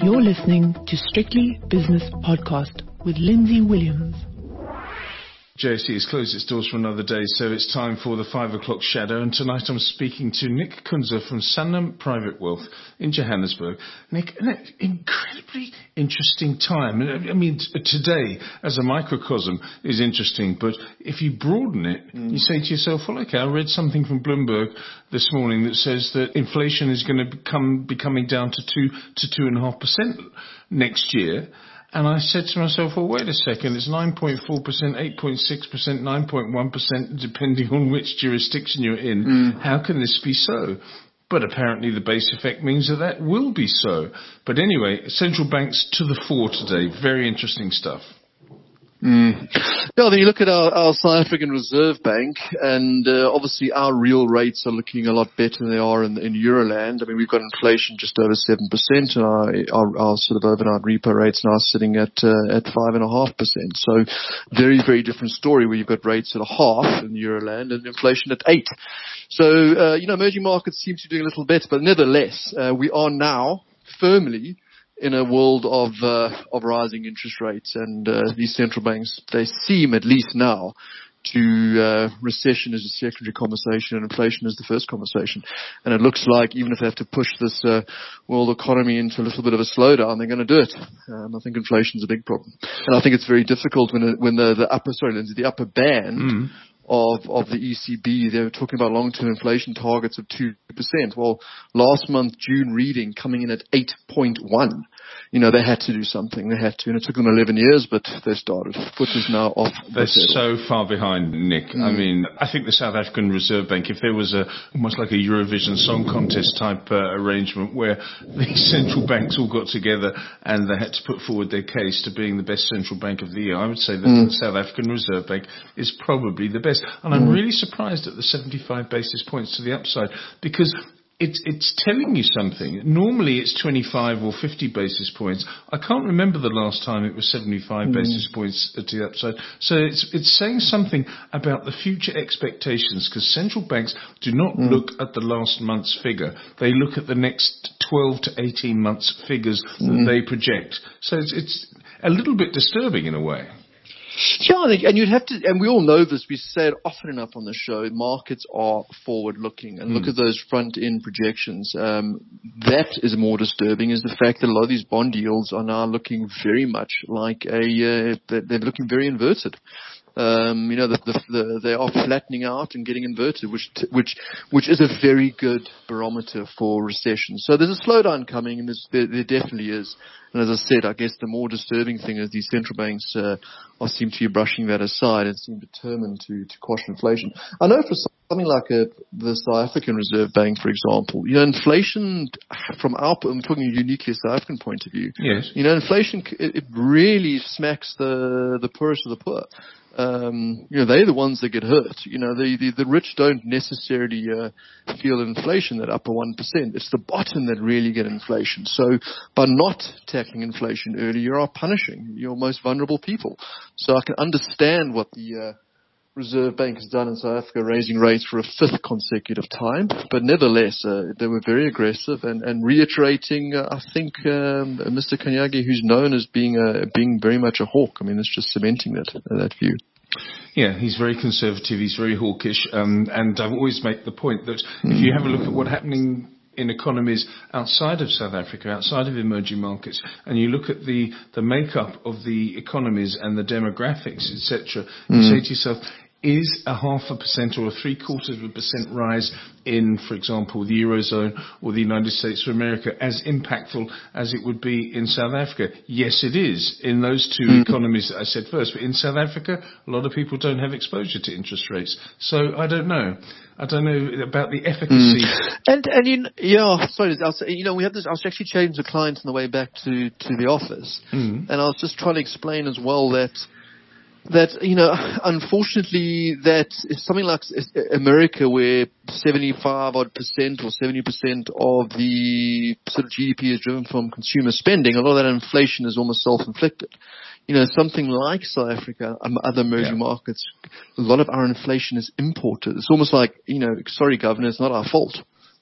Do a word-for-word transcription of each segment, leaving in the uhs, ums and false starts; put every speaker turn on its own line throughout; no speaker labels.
You're listening to Strictly Business Podcast with Lindsay Williams.
J S E has closed its doors for another day, so it's time for the five o'clock shadow. And tonight I'm speaking to Nick Kunze from Sanlam Private Wealth in Johannesburg. Nick, an incredibly interesting time. I mean, today as a microcosm is interesting, but if you broaden it, mm. you say to yourself, well, okay, I read something from Bloomberg this morning that says that inflation is going to become be coming down to two to two and a half percent next year. And I said to myself, well, wait a second, it's nine point four percent, eight point six percent, nine point one percent, depending on which jurisdiction you're in. Mm. How can this be so? But apparently the base effect means that that will be so. But anyway, central banks to the fore today. Very interesting stuff.
Mm. Yeah, then you look at our, our South African Reserve Bank, and uh, obviously our real rates are looking a lot better than they are in, in Euroland. I mean, we've got inflation just over seven percent, and our, our, our sort of overnight repo rates now sitting at uh, at five point five percent. So very, very different story where you've got rates at a half in Euroland and inflation at eight. So, uh, you know, emerging markets seem to be doing a little better, but nevertheless, uh, we are now firmly in a world of uh, of rising interest rates, and uh, these central banks, they seem at least now to uh, recession is a secondary conversation and inflation is the first conversation. And it looks like even if they have to push this uh, world economy into a little bit of a slowdown, they're going to do it. Um, I think inflation is a big problem, and I think it's very difficult when it, when the the upper sorry Lindsay, the upper band. Mm. Of, of the E C B, they were talking about long-term inflation targets of two percent. Well, last month, June reading coming in at eight point one. You know, they had to do something. They had to. And it took them eleven years, but they started. Foot is now off.
They're so far behind, Nick. Mm. I mean, I think the South African Reserve Bank, if there was a almost like a Eurovision Song Contest type uh, arrangement where the central banks all got together and they had to put forward their case to being the best central bank of the year, I would say that mm. the South African Reserve Bank is probably the best. And I'm really surprised at the seventy-five basis points to the upside, because it's it's telling you something. Normally it's twenty-five or fifty basis points. I can't remember the last time it was seventy-five mm. basis points to the upside. So it's it's saying something about the future expectations, because central banks do not mm. look at the last month's figure. They look at the next twelve to eighteen months figures mm. that they project. So it's, it's a little bit disturbing in a way.
Yeah, I think, and you'd have to, and we all know this, we say it often enough on the show, markets are forward-looking, and mm. look at those front-end projections. Um, that is more disturbing, is the fact that a lot of these bond yields are now looking very much like a, uh, they're looking very inverted. Um, you know, the, the, the, they are flattening out and getting inverted, which, t- which, which is a very good barometer for recession. So there's a slowdown coming, and there's, there, there definitely is. And as I said, I guess the more disturbing thing is these central banks uh, are seem to be brushing that aside and seem determined to, to quash inflation. I know for something like a, the South African Reserve Bank, for example, you know, inflation from our, I'm talking uniquely South African point of view.
Yes.
You know, inflation, it, it really smacks the, the poorest of the poor. Um, you know, they're the ones that get hurt. You know, the, the, the rich don't necessarily uh, feel inflation, that upper one percent. It's the bottom that really get inflation. So by not tackling inflation early, you are punishing your most vulnerable people. So I can understand what the uh, Reserve Bank has done in South Africa, raising rates for a fifth consecutive time. But nevertheless, uh, they were very aggressive and, and reiterating, uh, I think, um, Mister Kanyagi, who's known as being uh, being very much a hawk. I mean, it's just cementing that uh, that view.
Yeah, he's very conservative. He's very hawkish. Um, and I've always made the point that if you have a look at what's happening in economies outside of South Africa, outside of emerging markets, and you look at the, the makeup of the economies and the demographics, et cetera, you mm. say to yourself, is a half a percent or a three quarters of a percent rise in, for example, the Eurozone or the United States of America as impactful as it would be in South Africa? Yes, it is in those two mm. economies that I said first. But in South Africa, a lot of people don't have exposure to interest rates. So I don't know. I don't know about the efficacy.
Mm. And, and you know, yeah, sorry, I was, you know, we have this, I was actually chatting to a client on the way back to, to the office. Mm. And I was just trying to explain as well that, that, you know, unfortunately, that is something like America, where seventy-five odd percent or seventy percent of the sort of G D P is driven from consumer spending. A lot of that inflation is almost self-inflicted. You know, something like South Africa and other emerging yeah. markets, a lot of our inflation is imported. It's almost like, you know, sorry, governor, it's not our fault.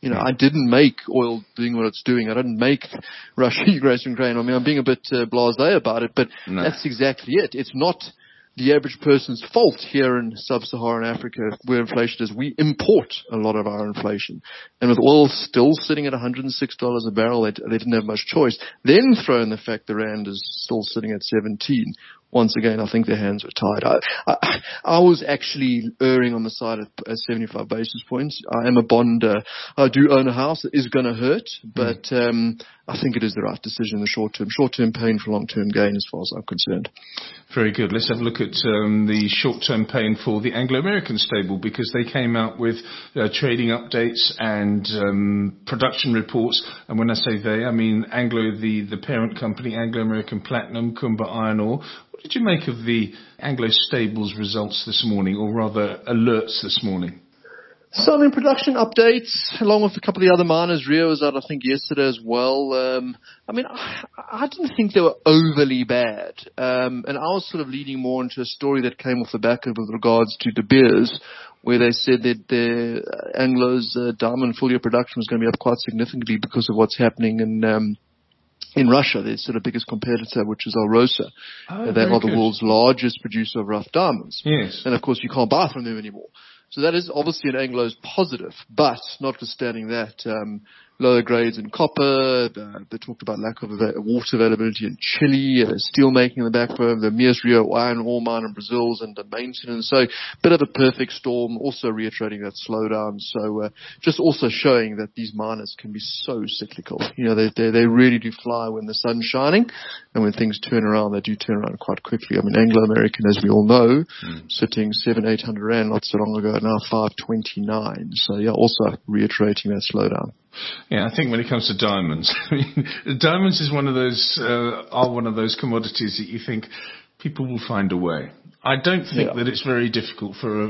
You know, I didn't make oil doing what it's doing. I didn't make Russia Ukraine. I mean, I'm being a bit uh, blasé about it, but no. That's exactly it. It's not the average person's fault here in sub-Saharan Africa where inflation is. We import a lot of our inflation. And with oil still sitting at one hundred six dollars a barrel, they, they didn't have much choice. Then throw in the fact the rand is still sitting at seventeen. Once again, I think their hands were tied. I, I, I was actually erring on the side of uh, seventy-five basis points. I am a bond. Uh, I do own a house. It is going to hurt, but um, I think it is the right decision in the short term. Short-term pain for long-term gain as far as I'm concerned.
Very good. Let's have a look at um, the short-term pain for the Anglo-American stable, because they came out with uh, trading updates and um, production reports. And when I say they, I mean Anglo, the, the parent company, Anglo-American Platinum, Kumba Iron Ore. What did you make of the Anglo Stables results this morning, or rather alerts this morning?
So, I mean, production updates, along with a couple of the other miners. Rio was out, I think, yesterday as well. Um, I mean, I, I didn't think they were overly bad. Um, and I was sort of leading more into a story that came off the back of with regards to De Beers, where they said that the uh, Anglo's uh, diamond full-year production was going to be up quite significantly because of what's happening in um, in Russia. Their sort of biggest competitor, which is Alrosa.
Oh,
uh, they are the
good.
world's largest producer of rough diamonds.
Yes.
And, of course, you can't buy from them anymore. So that is obviously an Anglo's positive, but notwithstanding that, um, lower grades in copper, uh, they talked about lack of ava- water availability in Chile, uh, steel making in the backbone, the Minas Rio iron ore mine in Brazil and the maintenance. So bit of a perfect storm, also reiterating that slowdown. So uh, just also showing that these miners can be so cyclical. You know, they, they, they really do fly when the sun's shining, and when things turn around, they do turn around quite quickly. I mean, Anglo-American, as we all know, mm. sitting seven, eight hundred rand not so long ago, now five twenty-nine. So yeah, also reiterating that slowdown.
Yeah, I think when it comes to diamonds, I mean, diamonds is one of those, uh, are one of those commodities that you think people will find a way. I don't think yeah. that it's very difficult for uh,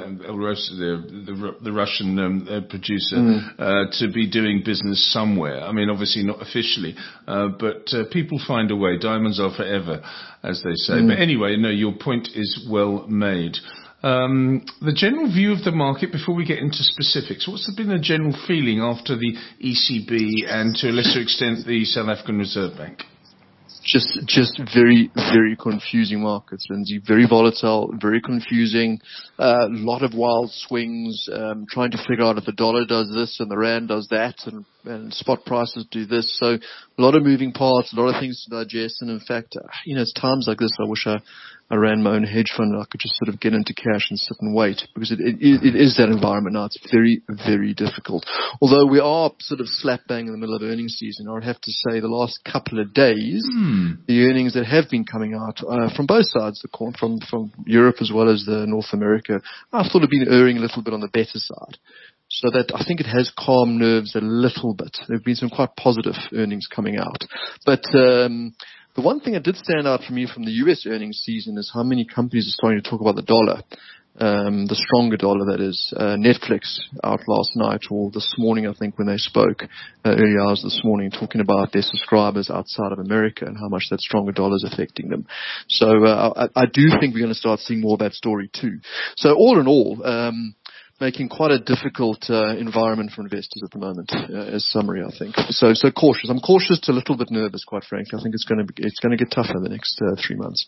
the, the, the Russian um, uh, producer mm. uh, to be doing business somewhere. I mean, obviously not officially, uh, but uh, people find a way. Diamonds are forever, as they say. Mm. But anyway, no, your point is well made. Um, the general view of the market, before we get into specifics, what's been the general feeling after the E C B and to a lesser extent the South African Reserve Bank?
Just, just very, very confusing markets, Lindsay. Very volatile, very confusing. A uh, lot of wild swings, um, trying to figure out if the dollar does this and the rand does that, and, and spot prices do this. So a lot of moving parts, a lot of things to digest. And in fact, uh, you know, it's times like this I wish I, I ran my own hedge fund. I could just sort of get into cash and sit and wait, because it, it, it is that environment now. It's very, very difficult. Although we are sort of slap bang in the middle of earnings season, I would have to say the last couple of days, mm. the earnings that have been coming out uh, from both sides, the corn, from from Europe as well as the North America, I thought have been erring a little bit on the better side. So that I think it has calmed nerves a little bit. There have been some quite positive earnings coming out, but. Um, The one thing that did stand out for me from the U S earnings season is how many companies are starting to talk about the dollar, um, the stronger dollar, that is. Uh, Netflix out last night, or this morning, I think, when they spoke, uh, early hours this morning, talking about their subscribers outside of America and how much that stronger dollar is affecting them. So uh, I, I do think we're going to start seeing more of that story too. So all in all, um, making quite a difficult uh, environment for investors at the moment, uh, as summary, I think. So, so cautious. I'm cautious to a little bit nervous, quite frankly. I think it's going to be, it's going to get tougher the next uh, three months.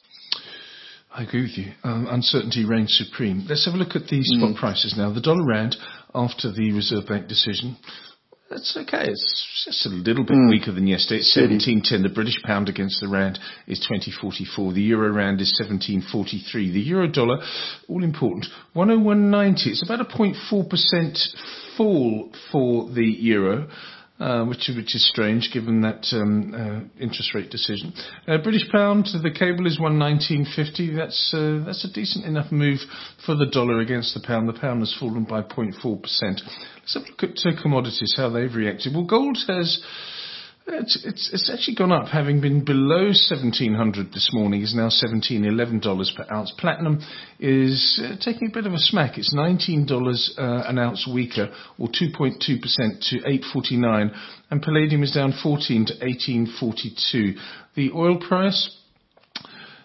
I agree with you. Um, uncertainty reigns supreme. Let's have a look at the spot mm. prices now. The dollar rand after the Reserve Bank decision. That's okay. It's just a little bit mm. weaker than yesterday. It's seventeen ten. The British pound against the rand is twenty forty-four. The euro rand is seventeen forty-three. The euro dollar, all important, one oh one ninety. It's about a zero point four percent fall for the euro. Uh, which, which is strange given that um, uh, interest rate decision. Uh, British pound, the cable is one nineteen fifty. That's uh, that's a decent enough move for the dollar against the pound. The pound has fallen by zero point four percent. Let's have a look at uh, commodities, how they've reacted. Well, gold has It's, it's, it's actually gone up, having been below seventeen hundred this morning. Is now seventeen eleven dollars per ounce. Platinum is uh, taking a bit of a smack. It's nineteen dollars uh, an ounce weaker, or two point two percent to eight forty-nine. And palladium is down fourteen to eighteen forty-two. The oil price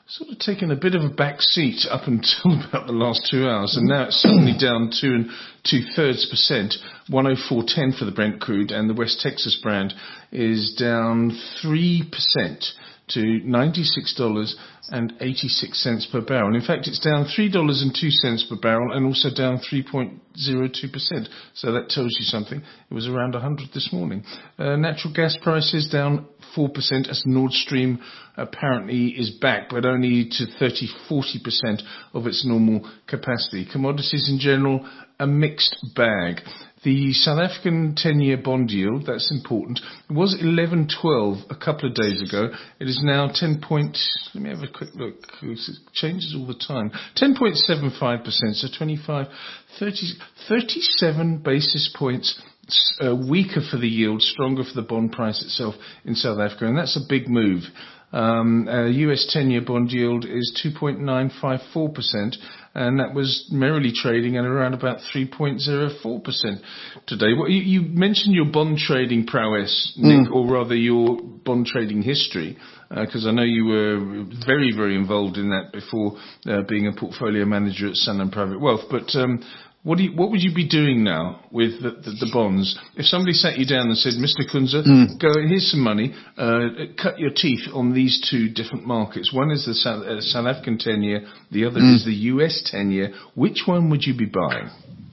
sort of taken a bit of a back seat up until about the last two hours, and now it's suddenly down two and two thirds percent, one oh four ten for the Brent crude, and the West Texas brand is down three percent to ninety-six dollars and eighty-six cents per barrel. In fact, it's down three dollars and two cents per barrel and also down three point zero two percent. So that tells you something. It was around one hundred this morning. Uh, natural gas prices down four percent as Nord Stream apparently is back, but only to thirty to forty percent of its normal capacity. Commodities in general, a mixed bag. The South African ten-year bond yield, that's important, it was eleven twelve a couple of days ago. It is now ten point, let me have a quick look, it changes all the time, ten point seven five percent, so twenty-five, thirty, thirty-seven basis points uh, weaker for the yield, stronger for the bond price itself in South Africa, and that's a big move. Um, uh, U S ten-year bond yield is two point nine five four percent, and that was merrily trading at around about three point zero four percent today. Well, you, you mentioned your bond trading prowess, Nick, mm. or rather your bond trading history, because uh, I know you were very, very involved in that before uh, being a portfolio manager at Sanlam Private Wealth. But um, What do you, what would you be doing now with the, the, the bonds? If somebody sat you down and said, Mister Kunze, mm. go, here's some money, uh, cut your teeth on these two different markets. One is the South, uh, South African ten-year, the other mm. is the U S ten-year. Which one would you be buying?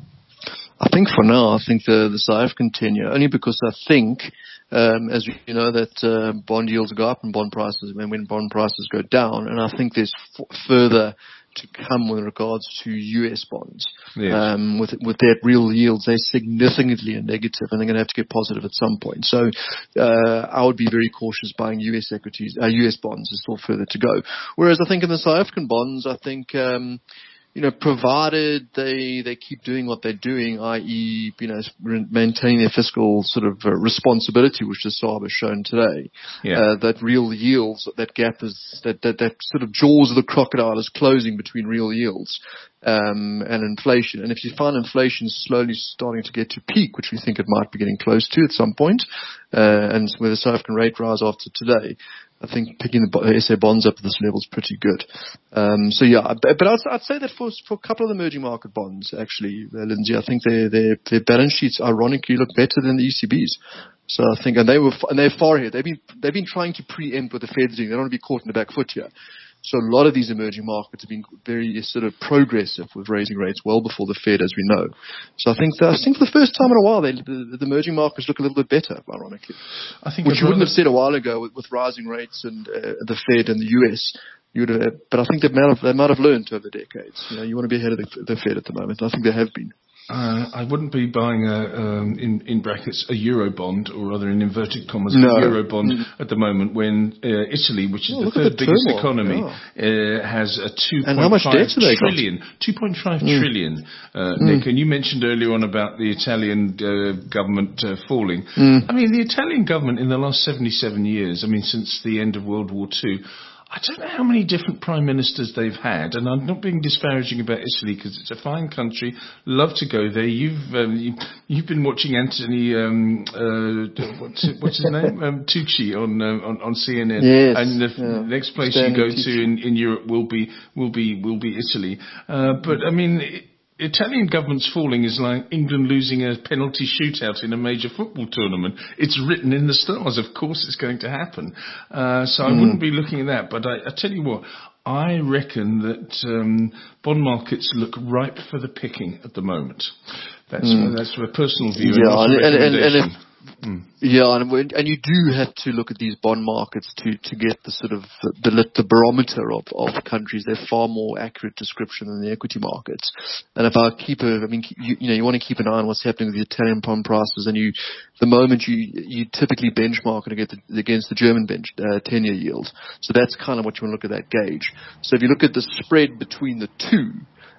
I think for now, I think the, the South African ten-year, only because I think, um, as you know, that uh, bond yields go up and bond prices, when, when bond prices go down, and I think there's f- further to come with regards to U S bonds. Yes. Um, with with their real yields, they're significantly negative, and they're going to have to get positive at some point. So uh, I would be very cautious buying U S equities, uh, U S bonds. There's still further to go. Whereas I think in the South African bonds, I think um, you know, provided they they keep doing what they're doing, that is, you know, maintaining their fiscal sort of uh, responsibility, which the S A R B has shown today, yeah. uh, that real yields, that gap is, that, that that sort of jaws of the crocodile is closing between real yields um, and inflation. And if you find inflation slowly starting to get to peak, which we think it might be getting close to at some point, uh, and with the South African rate rise after today, I think picking the S A bonds up at this level is pretty good. Um, so yeah, but, but I'd, I'd say that for for a couple of the emerging market bonds, actually, uh, Lindsay, I think their their their balance sheets ironically look better than the E C B's. So I think, and they were and they're far ahead. They've been they've been trying to preempt what the Fed's doing. They don't want to be caught in the back foot here. So a lot of these emerging markets have been very sort of progressive with raising rates well before the Fed, as we know. So I think that, I think for the first time in a while, they, the, the emerging markets look a little bit better, ironically. I think which you wouldn't have said a while ago with, with rising rates and uh, the Fed and the U S. You would have, but I think they might have, they might have learned over decades. You know, you want to be ahead of the, the Fed at the moment. I think they have been.
Uh, I wouldn't be buying a, um, in, in brackets, a euro bond, or rather in inverted commas, no. a euro bond mm. at the moment when uh, Italy, which is oh, the third the biggest turmoil. economy, yeah. uh, has a two point five trillion, two point five mm. trillion, uh, mm. Nick. And you mentioned earlier on about the Italian uh, government uh, falling. Mm. I mean, the Italian government in the last seventy-seven years, I mean, since the end of World War Two, I don't know how many different prime ministers they've had, and I'm not being disparaging about Italy because it's a fine country. Love to go there. You've um, you, you've been watching Anthony, um, uh, what's, what's his name, um, Tucci on, uh, on on C N N,
yes,
and the
yeah.
next place
Stanley
you go
Tucci.
to in, in Europe will be will be will be Italy. Uh, but I mean. It, Italian government's falling is like England losing a penalty shootout in a major football tournament. It's written in the stars. Of course it's going to happen. Uh, so I mm. wouldn't be looking at that. But I, I tell you what, I reckon that um, bond markets look ripe for the picking at the moment. That's mm. that's a personal view.
Yeah,
and,
and, and, and if,
Mm.
Yeah, and, and you do have to look at these bond markets to, to get the sort of the, the barometer of, of countries. They're far more accurate description than the equity markets. And if I keep a, I mean, you, you know, you want to keep an eye on what's happening with the Italian bond prices, and you, the moment you you typically benchmark it against the, against the German bench uh, ten-year yield. So that's kind of what you want to look at that gauge. So if you look at the spread between the two.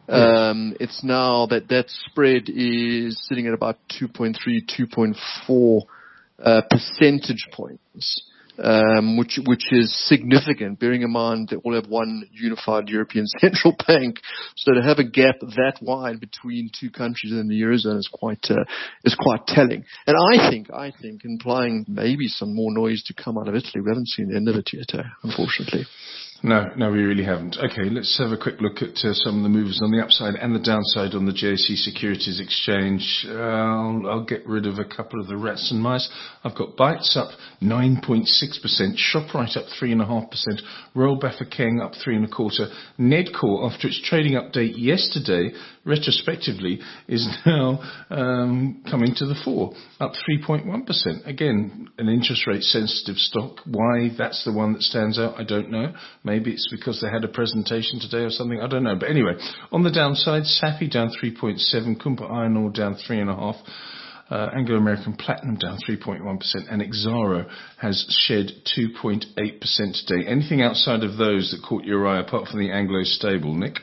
Um, it's now that that spread is sitting at about two point three, two point four uh, percentage points, um, which which is significant. Bearing in mind that we'll have one unified European central bank, so to have a gap that wide between two countries in the eurozone is quite uh, is quite telling. And I think I think implying maybe some more noise to come out of Italy. We haven't seen the end of it yet, uh, unfortunately.
No, no, we really haven't. Okay, let's have a quick look at uh, some of the movers on the upside and the downside on the J S E Securities Exchange. Uh, I'll, I'll get rid of a couple of the rats and mice. I've got Bytes up nine point six percent, ShopRite up three point five percent, Royal Bafokeng up three and a quarter. Nedcor, after its trading update yesterday, retrospectively, is now um, coming to the fore, up three point one percent. Again, an interest rate sensitive stock. Why that's the one that stands out, I don't know. Maybe it's because they had a presentation today or something. I don't know. But anyway, on the downside, Sappi down three point seven, Kumpa Iron Ore down three point five, uh, Anglo American Platinum down three point one percent, and Exxaro has shed two point eight percent today. Anything outside of those that caught your eye apart from the Anglo stable, Nick?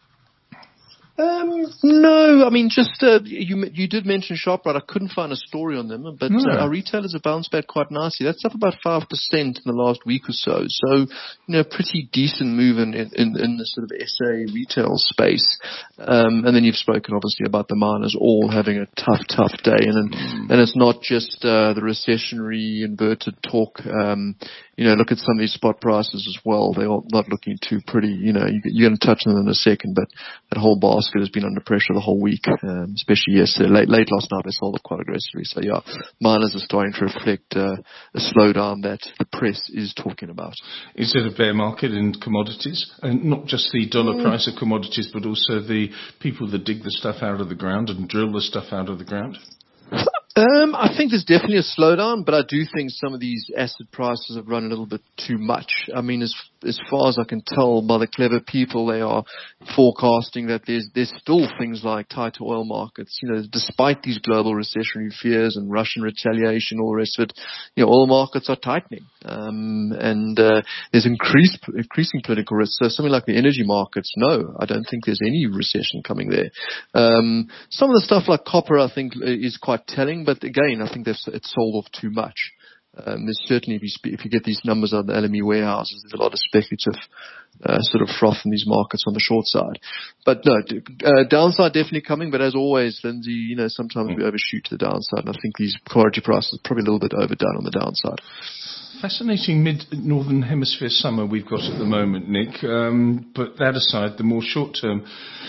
Um, no, I mean, just, uh, you you did mention ShopRite. I couldn't find a story on them, but
No.
uh, our retailers have bounced back quite nicely. That's up about five percent in the last week or so. So, you know, pretty decent move in, in, in the sort of S A retail space. Um, and then you've spoken obviously about the miners all having a tough, tough day. And, and it's not just, uh, the recessionary inverted talk. Um, you know, look at some of these spot prices as well. They're not looking too pretty. You know, you, you're going to touch on them in a second, but that whole basket has been under pressure the whole week, um, especially yesterday. Late, late last night, they sold it quite aggressively. So, yeah, miners are starting to reflect uh, a slowdown that the press is talking about.
Is it a bear market in commodities? And not just the dollar mm. price of commodities, but also the people that dig the stuff out of the ground and drill the stuff out of the ground?
Um, I think there's definitely a slowdown, but I do think some of these asset prices have run a little bit too much. I mean, as as far as I can tell by the clever people, they are forecasting that there's there's still things like tighter oil markets. You know, despite these global recessionary fears and Russian retaliation, all the rest of it, you know, oil markets are tightening, um, and uh, there's increased increasing political risk. So something like the energy markets, no, I don't think there's any recession coming there. Um, some of the stuff like copper, I think, is quite telling. But again, I think it's sold off too much. Um, there's certainly, if you, spe- if you get these numbers on the L M E warehouses, there's a lot of speculative uh, sort of froth in these markets on the short side. But no, uh, downside definitely coming. But as always, Lindsay, you know, sometimes we overshoot to the downside, and I think these commodity prices are probably a little bit overdone on the downside.
Fascinating mid-northern hemisphere summer we've got at the moment, Nick. Um, but that aside, the more short-term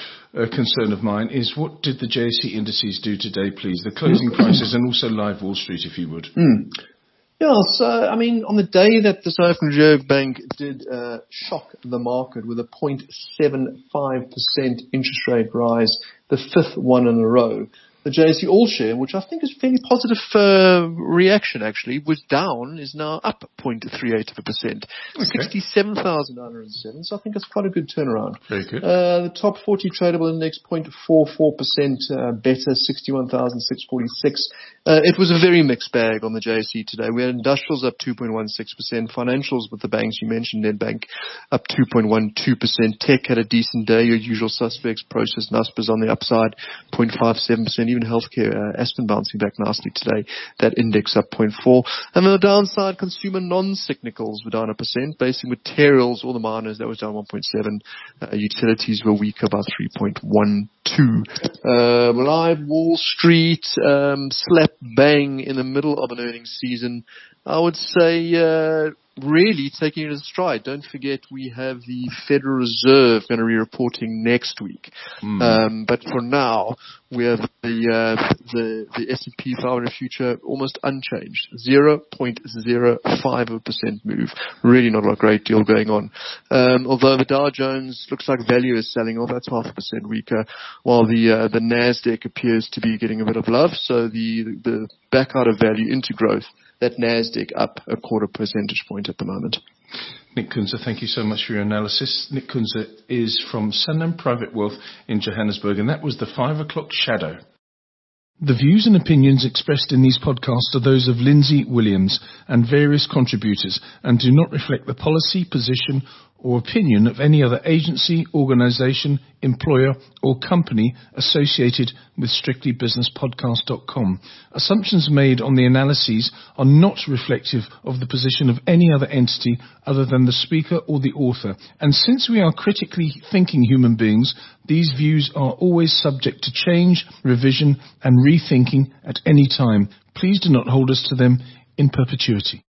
A concern of mine is, what did the J S E indices do today, please? The closing prices and also live Wall Street, if you would.
Mm. Yeah, so, I mean, on the day that the South African Reserve Bank did uh, shock the market with a zero point seven five percent interest rate rise, the fifth one in a row, the J S E All Share, which I think is a fairly positive uh, reaction actually, was down, is now up zero point three eight percent. Okay. sixty-seven thousand nine hundred seven, so I think that's quite a good turnaround.
Very good.
Uh, the top forty tradable index, zero point four four percent uh, better, sixty-one thousand six hundred forty-six. Uh, it was a very mixed bag on the J S E today. We had industrials up two point one six percent, financials with the banks you mentioned, Nedbank up two point one two percent, tech had a decent day, your usual suspects, Process, Naspers on the upside, zero point five seven percent, even healthcare, uh, Aspen bouncing back nicely today, that index up zero point four. And on the downside, consumer non-cyclicals were down a percent, basic materials, all the miners, that was down one point seven, uh, utilities were weaker by three point one two. Uh, live Wall Street, um, slap bang in the middle of an earnings season. I would say, uh, really taking it in stride. Don't forget we have the Federal Reserve going to be reporting next week. Mm. Um, but for now, we have the, uh, the, the S and P five hundred future almost unchanged. zero point zero five percent move. Really not a great deal going on. Um, although the Dow Jones looks like value is selling off, that's half a percent weaker, while the, uh, the NASDAQ appears to be getting a bit of love. So the, the back out of value into growth, that NASDAQ up a quarter percentage point at the moment.
Nick Kunze, thank you so much for your analysis. Nick Kunze is from Sanlam Private Wealth in Johannesburg, and that was the five o'clock shadow. The views and opinions expressed in these podcasts are those of Lindsay Williams and various contributors and do not reflect the policy, position or opinion of any other agency, organisation, employer or company associated with strictly business podcast dot com. Assumptions made on the analyses are not reflective of the position of any other entity other than the speaker or the author. And since we are critically thinking human beings, these views are always subject to change, revision and rethinking at any time. Please do not hold us to them in perpetuity.